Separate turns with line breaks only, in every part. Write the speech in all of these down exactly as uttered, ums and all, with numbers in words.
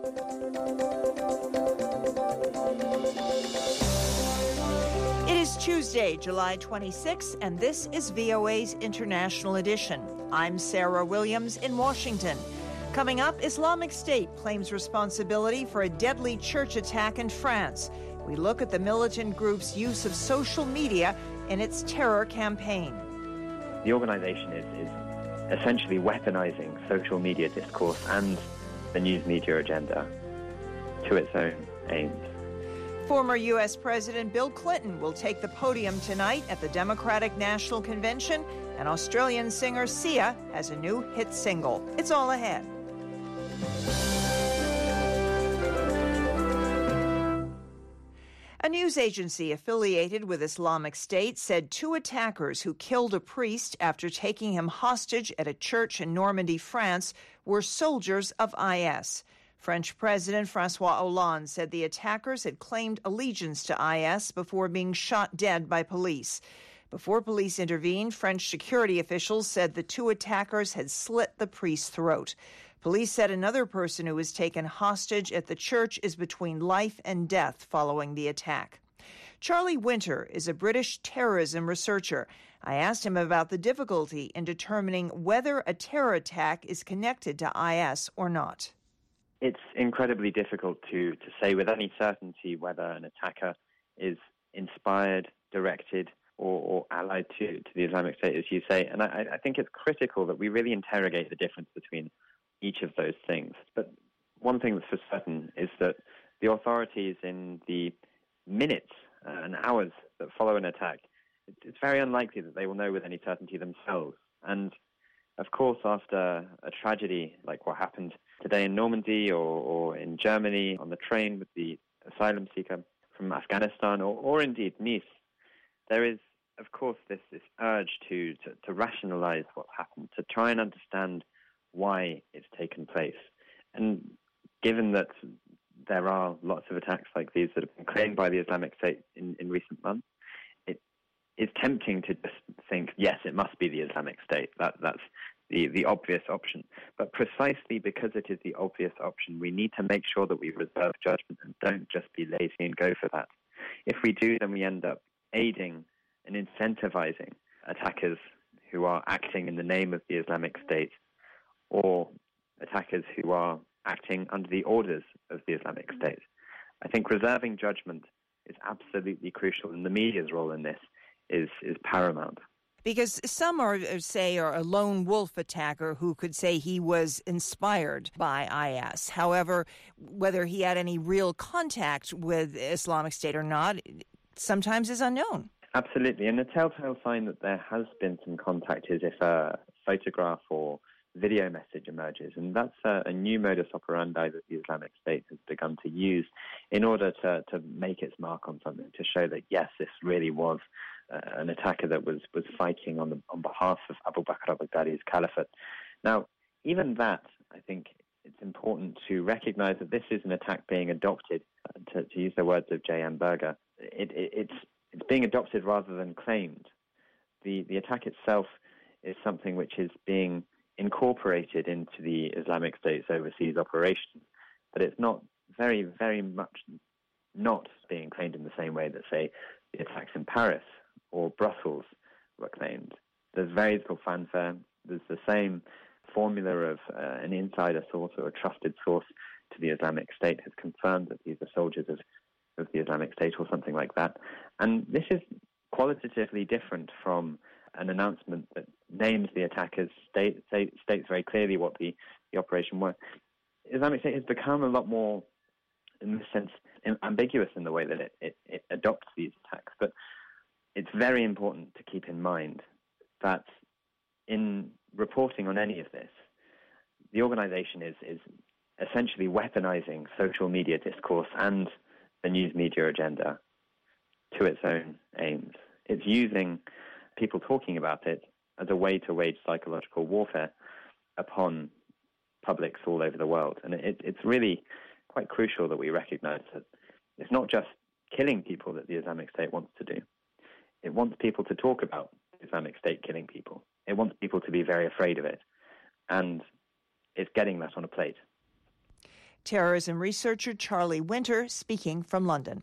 It is Tuesday, July twenty-sixth, and this is V O A's International Edition. I'm Sarah Williams in Washington. Coming up, Islamic State claims responsibility for a deadly church attack in France. We look at the militant group's use of social media in its terror campaign.
The organization is, is essentially weaponizing social media discourse and the news media agenda to its own aims.
Former U S President Bill Clinton will take the podium tonight at the Democratic National Convention, and Australian singer Sia has a new hit single. It's all ahead. A news agency affiliated with Islamic State said two attackers who killed a priest after taking him hostage at a church in Normandy, France, were soldiers of I S. French President François Hollande said the attackers had claimed allegiance to I S before being shot dead by police. Before police intervened, French security officials said the two attackers had slit the priest's throat. Police said another person who was taken hostage at the church is between life and death following the attack. Charlie Winter is a British terrorism researcher. I asked him about the difficulty in determining whether a terror attack is connected to I S or not.
It's incredibly difficult to, to say with any certainty whether an attacker is inspired, directed, or, or allied to, to the Islamic State, as you say. And I, I think it's critical that we really interrogate the difference between each of those things. But one thing that's for certain is that the authorities, in the minutes uh, and hours that follow an attack, it's, it's very unlikely that they will know with any certainty themselves. And of course, after a tragedy like what happened today in Normandy or, or in Germany on the train with the asylum seeker from Afghanistan, or, or indeed Nice, there is, of course, this, this urge to, to, to rationalize what's happened, to try and understand why it's taken place. And given that there are lots of attacks like these that have been claimed by the Islamic State in, in recent months, it is tempting to just think, yes, it must be the Islamic State. That, that's the, the obvious option. But precisely because it is the obvious option, we need to make sure that we reserve judgment and don't just be lazy and go for that. If we do, then we end up aiding and incentivizing attackers who are acting in the name of the Islamic State, or attackers who are acting under the orders of the Islamic State. I think reserving judgment is absolutely crucial, and the media's role in this is, is paramount.
Because some are say are a lone wolf attacker who could say he was inspired by I S. However, whether he had any real contact with Islamic State or not, sometimes is unknown.
Absolutely, and a telltale sign that there has been some contact is if a photograph or video message emerges, and that's a, a new modus operandi that the Islamic State has begun to use in order to, to make its mark on something, to show that, yes, this really was uh, an attacker that was, was fighting on the, on behalf of Abu Bakr al-Baghdadi's caliphate. Now, even that, I think it's important to recognize that this is an attack being adopted, uh, to, to use the words of J M Berger. It, it, it's, it's being adopted rather than claimed. The, the attack itself is something which is being incorporated into the Islamic State's overseas operations, but it's not very, very much not being claimed in the same way that, say, the attacks in Paris or Brussels were claimed. There's very little fanfare. There's the same formula of uh, an insider source or a trusted source to the Islamic State has confirmed that these are soldiers of, of the Islamic State or something like that. And this is qualitatively different from an announcement that names the attackers, state, state, states very clearly what the, the operation was. Islamic State has become a lot more, in this sense, ambiguous in the way that it, it, it adopts these attacks. But it's very important to keep in mind that in reporting on any of this, the organization is, is essentially weaponizing social media discourse and the news media agenda to its own aims. It's using people talking about it as a way to wage psychological warfare upon publics all over the world. And it, it's really quite crucial that we recognize that it's not just killing people that the Islamic State wants to do. It wants people to talk about the Islamic State killing people. It wants people to be very afraid of it. And it's getting that on a plate.
Terrorism researcher Charlie Winter speaking from London.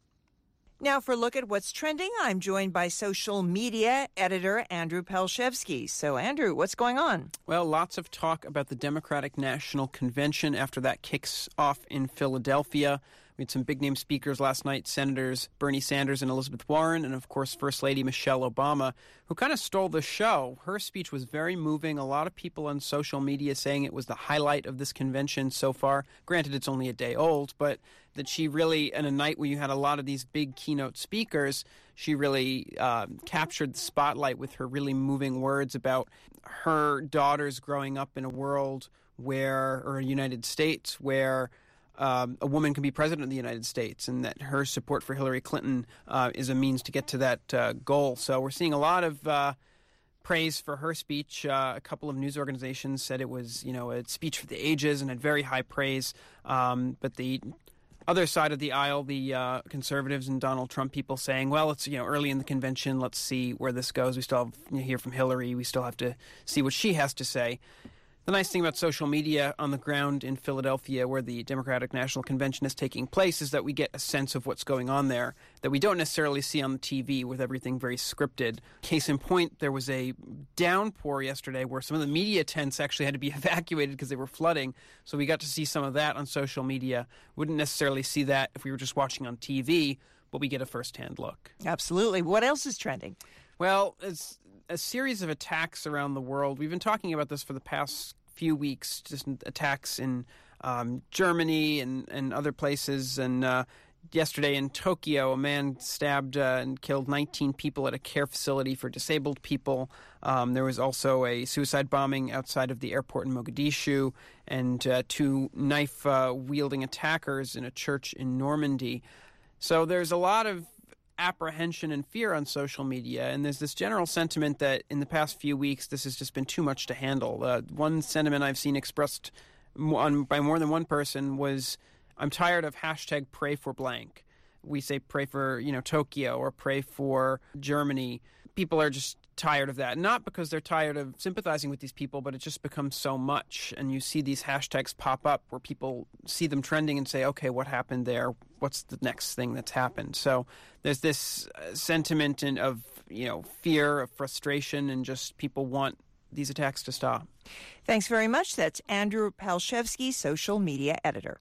Now for a look at what's trending, I'm joined by social media editor Andrew Palshevsky. So, Andrew, what's going on?
Well, lots of talk about the Democratic National Convention after that kicks off in Philadelphia. We had some big-name speakers last night, Senators Bernie Sanders and Elizabeth Warren, and, of course, First Lady Michelle Obama, who kind of stole the show. Her speech was very moving. A lot of people on social media saying it was the highlight of this convention so far. Granted, it's only a day old, but that she really, in a night where you had a lot of these big keynote speakers, she really uh, captured the spotlight with her really moving words about her daughters growing up in a world where, or a United States, where Um, a woman can be president of the United States, and that her support for Hillary Clinton uh, is a means to get to that uh, goal. So we're seeing a lot of uh, praise for her speech. Uh, a couple of news organizations said it was, you know, a speech for the ages and had very high praise. Um, but the other side of the aisle, the uh, conservatives and Donald Trump people saying, well, it's, you know, early in the convention. Let's see where this goes. We still have to hear from Hillary. We still have to see what she has to say. The nice thing about social media on the ground in Philadelphia, where the Democratic National Convention is taking place, is that we get a sense of what's going on there that we don't necessarily see on the T V with everything very scripted. Case in point, there was a downpour yesterday where some of the media tents actually had to be evacuated because they were flooding. So we got to see some of that on social media. Wouldn't necessarily see that if we were just watching on T V, but we get a first-hand look.
Absolutely. What else is trending?
Well, it's a series of attacks around the world. We've been talking about this for the past few weeks, just attacks in um, Germany and, and other places. And uh, yesterday in Tokyo, a man stabbed uh, and killed nineteen people at a care facility for disabled people. Um, there was also a suicide bombing outside of the airport in Mogadishu, and uh, two knife-wielding uh, attackers in a church in Normandy. So there's a lot of apprehension and fear on social media, and there's this general sentiment that in the past few weeks this has just been too much to handle. Uh, one sentiment I've seen expressed on, by more than one person was, I'm tired of hashtag pray for blank. We say pray for, you know, Tokyo or pray for Germany. People are just tired of that. Not because they're tired of sympathizing with these people, but it just becomes so much. And you see these hashtags pop up where people see them trending and say, okay, what happened there? What's the next thing that's happened? So there's this uh, sentiment in, of, you know, fear, of frustration, and just people want these attacks to stop.
Thanks very much. That's Andrew Palshevsky, social media editor.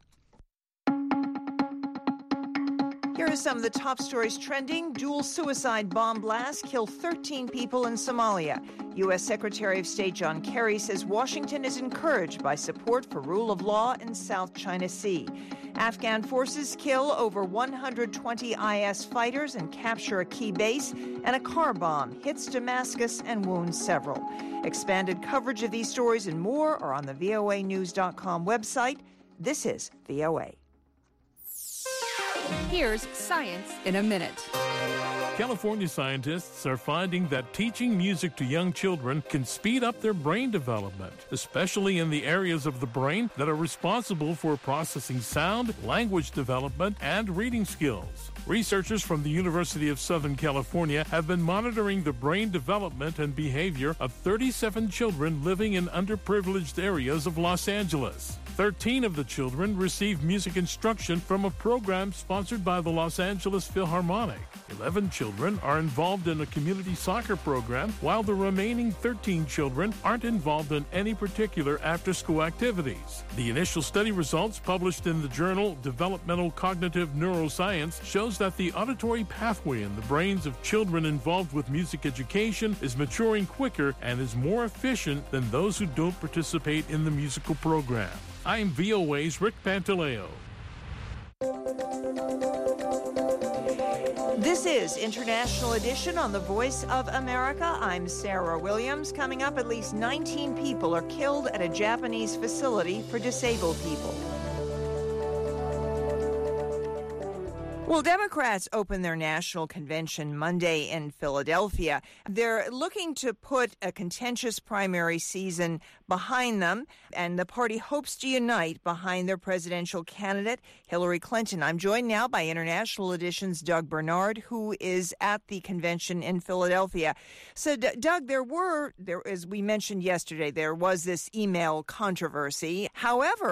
Here are some of the top stories trending. Dual suicide bomb blast kill thirteen people in Somalia. U S Secretary of State John Kerry says Washington is encouraged by support for rule of law in South China Sea. Afghan forces kill over one hundred twenty I S fighters and capture a key base, and a car bomb hits Damascus and wounds several. Expanded coverage of these stories and more are on the V O A news dot com website. This is V O A.
Here's Science in a Minute.
California scientists are finding that teaching music to young children can speed up their brain development, especially in the areas of the brain that are responsible for processing sound, language development, and reading skills. Researchers from the University of Southern California have been monitoring the brain development and behavior of thirty-seven children living in underprivileged areas of Los Angeles. Thirteen of the children received music instruction from a program sponsored by the Los Angeles Philharmonic. Eleven children are involved in a community soccer program, while the remaining thirteen children aren't involved in any particular after-school activities. The initial study results, published in the journal Developmental Cognitive Neuroscience, shows that the auditory pathway in the brains of children involved with music education is maturing quicker and is more efficient than those who don't participate in the musical program. I'm V O A's Rick Pantaleo.
This is International Edition on the Voice of America. I'm Sarah Williams. Coming up, at least nineteen people are killed at a Japanese facility for disabled people. Well, Democrats opened their national convention Monday in Philadelphia. They're looking to put a contentious primary season behind them, and the party hopes to unite behind their presidential candidate, Hillary Clinton. I'm joined now by International Edition's Doug Bernard, who is at the convention in Philadelphia. So, D- Doug, there were, there, as we mentioned yesterday, there was this email controversy. However,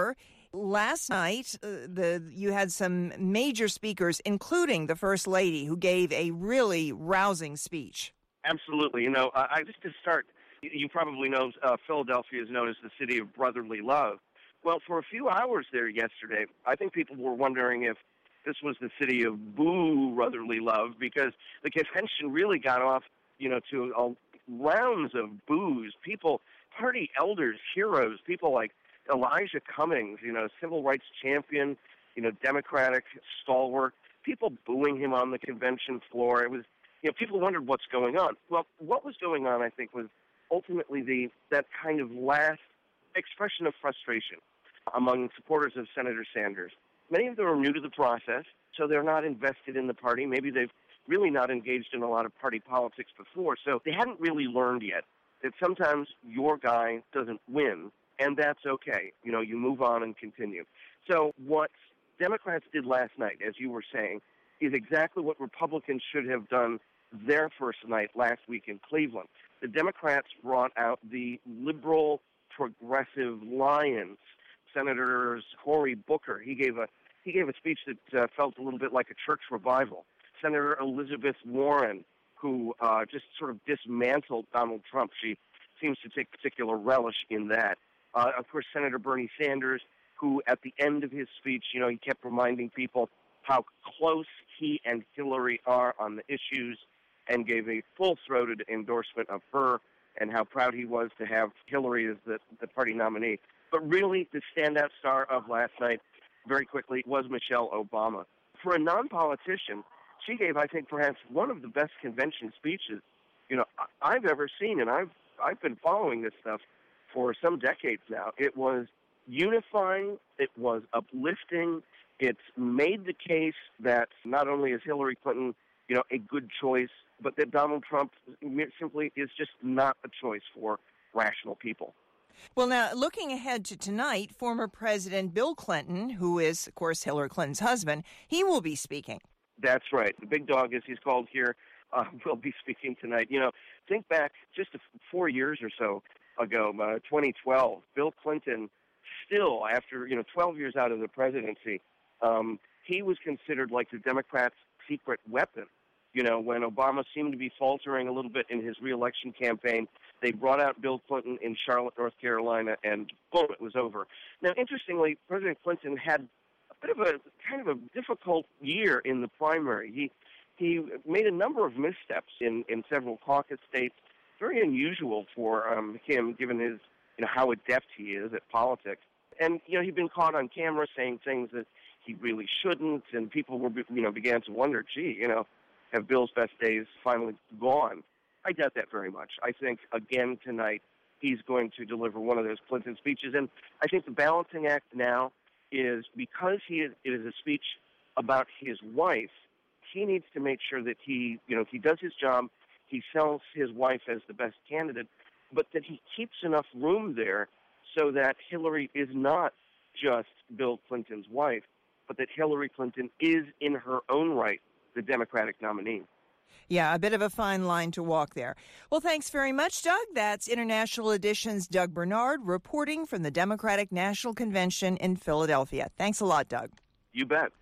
Last night, uh, the you had some major speakers, including the First Lady, who gave a really rousing speech.
Absolutely. You know, uh, I just to start, you probably know uh, Philadelphia is known as the city of brotherly love. Well, for a few hours there yesterday, I think people were wondering if this was the city of boo brotherly love, because the convention really got off, you know, to uh, rounds of boos. People, party elders, heroes, people like Elijah Cummings, you know, civil rights champion, you know, Democratic stalwart, people booing him on the convention floor. It was, you know, people wondered what's going on. Well, what was going on, I think, was ultimately the that kind of last expression of frustration among supporters of Senator Sanders. Many of them are new to the process, so they're not invested in the party. Maybe they've really not engaged in a lot of party politics before, so they hadn't really learned yet that sometimes your guy doesn't win, and that's okay. You know, you move on and continue. So what Democrats did last night, as you were saying, is exactly what Republicans should have done their first night last week in Cleveland. The Democrats brought out the liberal, progressive lions. Senator Cory Booker, he gave a he gave a speech that uh, felt a little bit like a church revival. Senator Elizabeth Warren, who uh, just sort of dismantled Donald Trump. She seems to take particular relish in that. Uh, of course, Senator Bernie Sanders, who at the end of his speech, you know, he kept reminding people how close he and Hillary are on the issues, and gave a full-throated endorsement of her and how proud he was to have Hillary as the, the party nominee. But really, the standout star of last night, very quickly, was Michelle Obama. For a non-politician, she gave, I think, perhaps one of the best convention speeches, you know, I've ever seen, and I've I've been following this stuff for some decades now. It was unifying. It was uplifting. It's made the case that not only is Hillary Clinton, you know, a good choice, but that Donald Trump simply is just not a choice for rational people.
Well, now, looking ahead to tonight, former President Bill Clinton, who is, of course, Hillary Clinton's husband, he will be speaking.
That's right. The big dog, as he's called here, uh, will be speaking tonight. You know, think back just a, four years or so ago, uh, twenty twelve, Bill Clinton still, after, you know, twelve years out of the presidency, um, he was considered like the Democrats' secret weapon. You know, when Obama seemed to be faltering a little bit in his reelection campaign, they brought out Bill Clinton in Charlotte, North Carolina, and boom, it was over. Now, interestingly, President Clinton had a bit of a kind of a difficult year in the primary. He he made a number of missteps in, in several caucus states, very unusual for um, him, given his, you know, how adept he is at politics. And, you know, he'd been caught on camera saying things that he really shouldn't, and people were, you know, began to wonder, gee, you know, have Bill's best days finally gone? I doubt that very much. I think, again, tonight, he's going to deliver one of those Clinton speeches. And I think the balancing act now is, because he is, it is a speech about his wife, he needs to make sure that he, you know, he does his job, he sells his wife as the best candidate, but that he keeps enough room there so that Hillary is not just Bill Clinton's wife, but that Hillary Clinton is, in her own right, the Democratic nominee.
Yeah, a bit of a fine line to walk there. Well, thanks very much, Doug. That's International Edition's Doug Bernard reporting from the Democratic National Convention in Philadelphia. Thanks a lot, Doug.
You bet.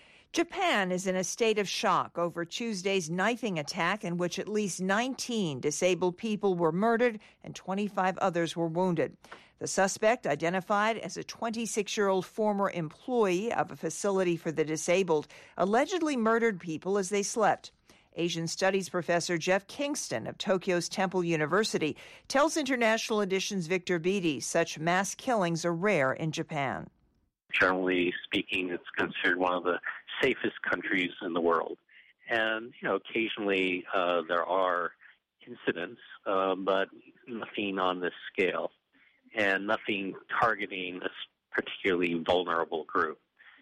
Japan is in a state of shock over Tuesday's knifing attack in which at least nineteen disabled people were murdered and twenty-five others were wounded. The suspect, identified as a twenty-six-year-old former employee of a facility for the disabled, allegedly murdered people as they slept. Asian Studies professor Jeff Kingston of Tokyo's Temple University tells International Edition's Victor Beattie such mass killings are rare in Japan.
Generally speaking, it's considered one of the safest countries in the world. And, you know, occasionally uh, there are incidents, uh, but nothing on this scale, and nothing targeting a particularly vulnerable group.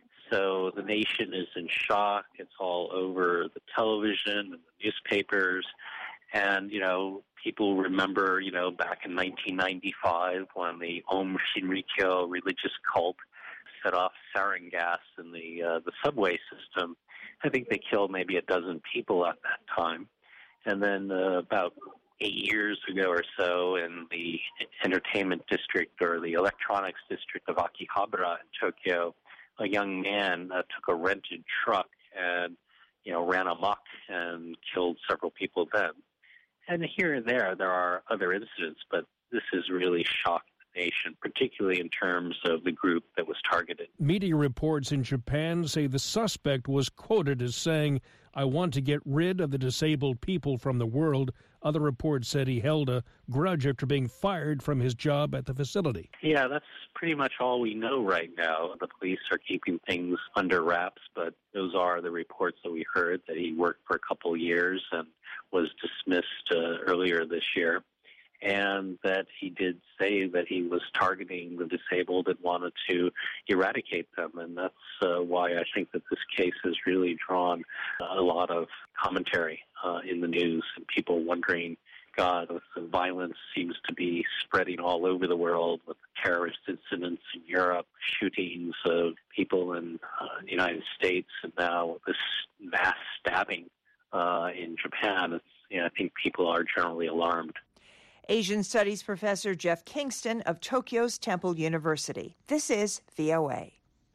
So the nation is in shock. It's all over the television and the newspapers. And, you know, people remember, you know, back in nineteen ninety-five when the Aum Shinrikyo religious cult set off sarin gas in the uh, the subway system. I think they killed maybe a dozen people at that time. And then uh, about eight years ago or so in the entertainment district or the electronics district of Akihabara in Tokyo. A young man uh, took a rented truck and, you know, ran amok and killed several people then. And here and there, there are other incidents, but this has really shocked the nation, particularly in terms of the group that was targeted.
Media reports in Japan say the suspect was quoted as saying, "I want to get rid of the disabled people from the world." Other reports said he held a grudge after being fired from his job at the facility.
Yeah, that's pretty much all we know right now. The police are keeping things under wraps, but those are the reports that we heard, that he worked for a couple of years and was dismissed uh, earlier this year, and that he did say that he was targeting the disabled and wanted to eradicate them. And that's uh, why I think that this case has really drawn a lot of commentary uh, in the news, and people wondering, God, the violence seems to be spreading all over the world with terrorist incidents in Europe, shootings of people in uh, the United States, and now this mass stabbing uh, in Japan. It's, you know, I think people are generally alarmed.
Asian Studies professor Jeff Kingston of Tokyo's Temple University. This is V O A.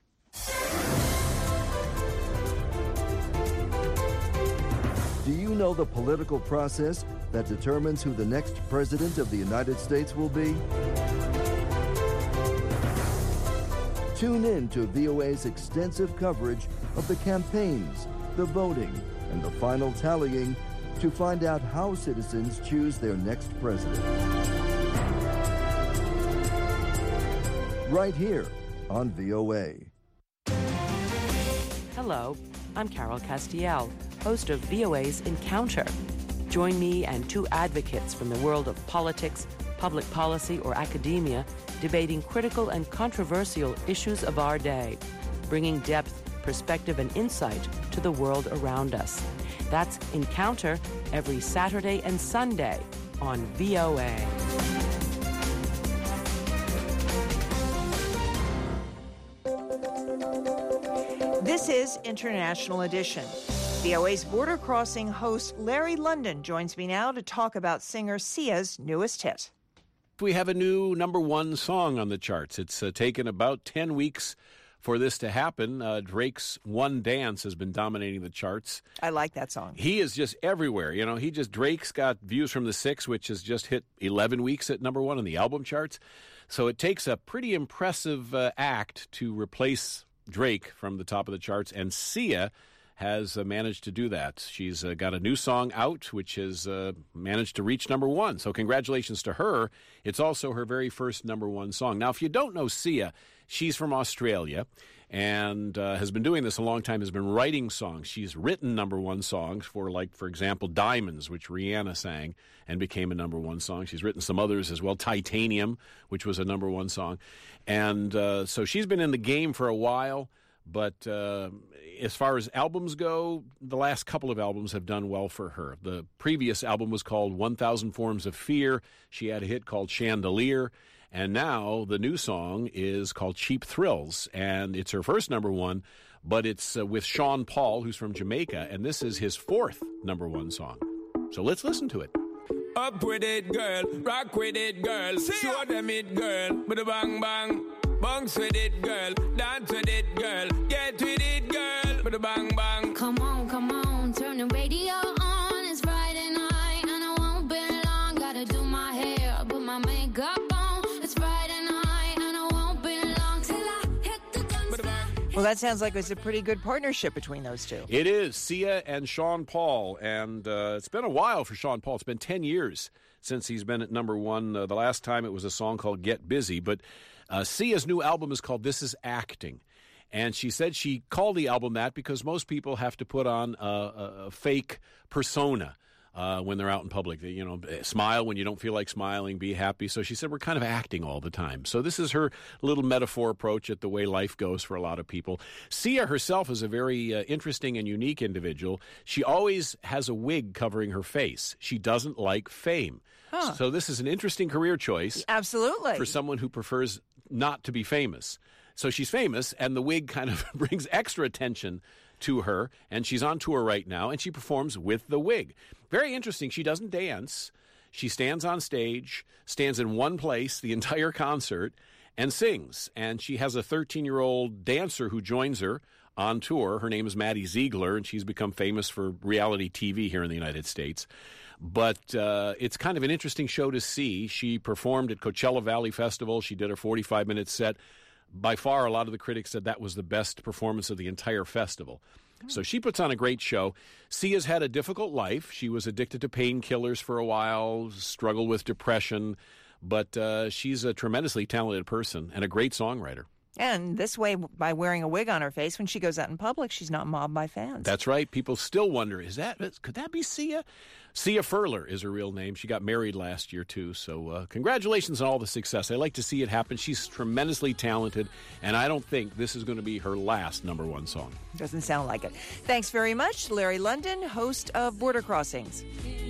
Do you know the political process that determines who the next president of the United States will be? Tune in to V O A's extensive coverage of the campaigns, the voting, and the final tallying to find out how citizens choose their next president. Right here on V O A.
Hello, I'm Carol Castiel, host of V O A's Encounter. Join me and two advocates from the world of politics, public policy, or academia debating critical and controversial issues of our day, bringing depth, perspective, and insight to the world around us. That's Encounter every Saturday and Sunday on V O A.
This is International Edition. V O A's Border Crossing host Larry London joins me now to talk about singer Sia's newest hit.
We have a new number one song on the charts. It's uh, taken about ten weeks for this to happen. Uh, Drake's One Dance has been dominating the charts.
I like that song.
He is just everywhere. You know, he just, Drake's got Views from the Six, which has just hit eleven weeks at number one on the album charts. So it takes a pretty impressive uh, act to replace Drake from the top of the charts, and Sia has uh, managed to do that. She's uh, got a new song out, which has uh, managed to reach number one. So congratulations to her. It's also her very first number one song. Now, if you don't know Sia, she's from Australia and uh, has been doing this a long time, has been writing songs. She's written number one songs for, like, for example, Diamonds, which Rihanna sang and became a number one song. She's written some others as well, Titanium, which was a number one song. And uh, so she's been in the game for a while. But uh, as far as albums go, the last couple of albums have done well for her. The previous album was called one thousand Forms of Fear. She had a hit called Chandelier. And now the new song is called Cheap Thrills. And it's her first number one, but it's uh, with Sean Paul, who's from Jamaica. And this is his fourth number one song. So let's listen to it.
Up with it, girl. Rock with it, girl. Show them it, girl. Bada bang bang. Bounce with it, girl. Dance with it, girl. Get with it, girl. Bada bang bang.
Come on, come on. Turn the radio on. It's Friday night and I won't be long. Gotta do my hair, put my makeup on. It's Friday night and I won't be long till I hit the dance floor.
Well, that sounds like it's a pretty good partnership between those two.
It is, Sia and Sean Paul. And uh, it's been a while for Sean Paul. It's been ten years since he's been at number one. Uh, the last time it was a song called Get Busy. But uh, Sia's new album is called This Is Acting. And she said she called the album that because most people have to put on a, a, a fake persona uh, when they're out in public. They, you know, smile when you don't feel like smiling, be happy. So she said we're kind of acting all the time. So this is her little metaphor approach at the way life goes for a lot of people. Sia herself is a very uh, interesting and unique individual. She always has a wig covering her face. She doesn't like fame. Huh. So this is an interesting career choice.
Absolutely.
For someone who prefers not to be famous. So she's famous, and the wig kind of brings extra attention to her, and she's on tour right now, and she performs with the wig. Very interesting. She doesn't dance. She stands on stage, stands in one place the entire concert, and sings. And she has a thirteen-year-old dancer who joins her on tour. Her name is Maddie Ziegler, and she's become famous for reality T V here in the United States. But uh, it's kind of an interesting show to see. She performed at Coachella Valley Festival. She did her forty-five minute set. By far, a lot of the critics said that was the best performance of the entire festival. So she puts on a great show. Sia's had a difficult life. She was addicted to painkillers for a while, struggled with depression, but uh, she's a tremendously talented person and a great songwriter.
And this way, by wearing a wig on her face, when she goes out in public, she's not mobbed by fans.
That's right. People still wonder, is that could that be Sia? Sia Furler is her real name. She got married last year, too. So uh, congratulations on all the success. I like to see it happen. She's tremendously talented, and I don't think this is going to be her last number one song.
Doesn't sound like it. Thanks very much, Larry London, host of Border Crossings.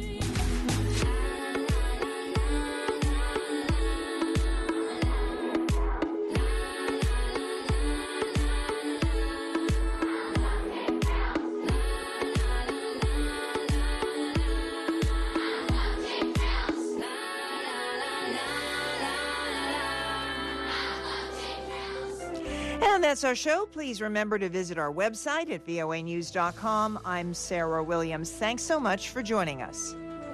And that's our show. Please remember to visit our website at V O A news dot com. I'm Sarah Williams. Thanks so much for joining us.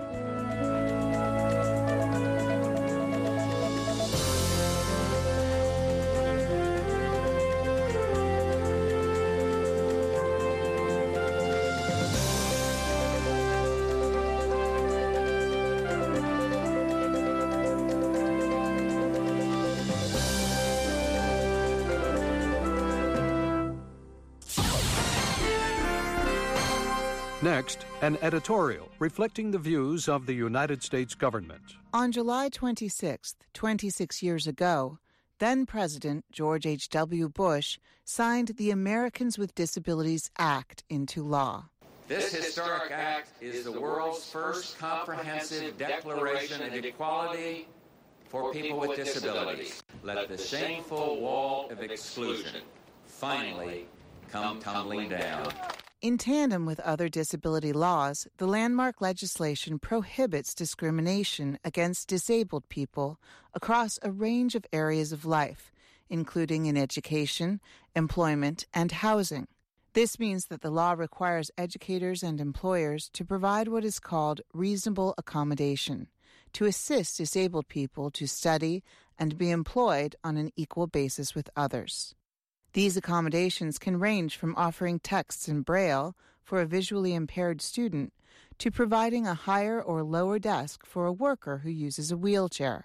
Next, an editorial reflecting the views of the United States government.
On July twenty-sixth, twenty-six years ago, then-President George H W. Bush signed the Americans with Disabilities Act into law.
This historic act is the world's first comprehensive declaration of equality for people with disabilities. Let the shameful wall of exclusion finally come tumbling down.
In tandem with other disability laws, the landmark legislation prohibits discrimination against disabled people across a range of areas of life, including in education, employment, and housing. This means that the law requires educators and employers to provide what is called reasonable accommodation, to assist disabled people to study and be employed on an equal basis with others. These accommodations can range from offering texts in Braille for a visually impaired student to providing a higher or lower desk for a worker who uses a wheelchair.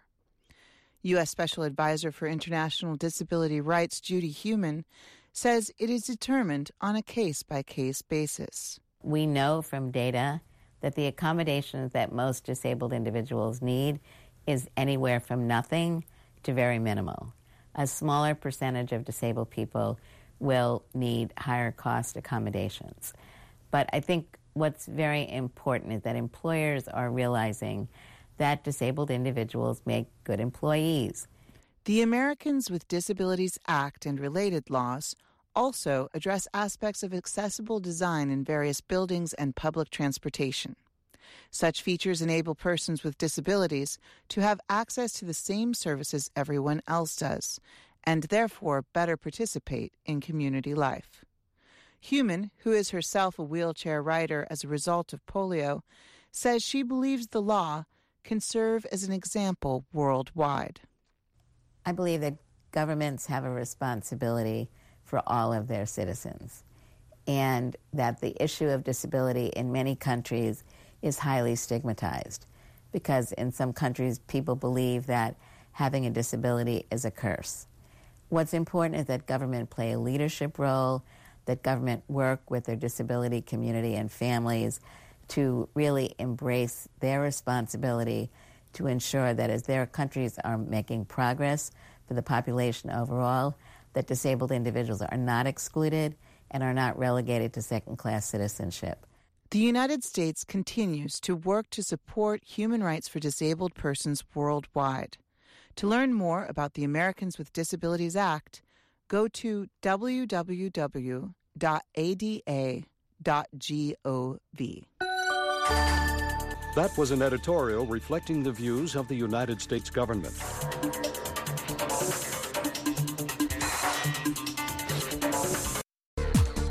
U S Special Advisor for International Disability Rights Judy Heumann says it is determined on a case-by-case basis.
We know from data that the accommodations that most disabled individuals need is anywhere from nothing to very minimal. A smaller percentage of disabled people will need higher cost accommodations. But I think what's very important is that employers are realizing that disabled individuals make good employees.
The Americans with Disabilities Act and related laws also address aspects of accessible design in various buildings and public transportation. Such features enable persons with disabilities to have access to the same services everyone else does, and therefore better participate in community life. Heumann, who is herself a wheelchair rider as a result of polio, says she believes the law can serve as an example worldwide.
I believe that governments have a responsibility for all of their citizens, and that the issue of disability in many countries is highly stigmatized, because in some countries people believe that having a disability is a curse. What's important is that government play a leadership role, that government work with their disability community and families to really embrace their responsibility to ensure that as their countries are making progress for the population overall, that disabled individuals are not excluded and are not relegated to second-class citizenship.
The United States continues to work to support human rights for disabled persons worldwide. To learn more about the Americans with Disabilities Act, go to w w w dot a d a dot gov.
That was an editorial reflecting the views of the United States government.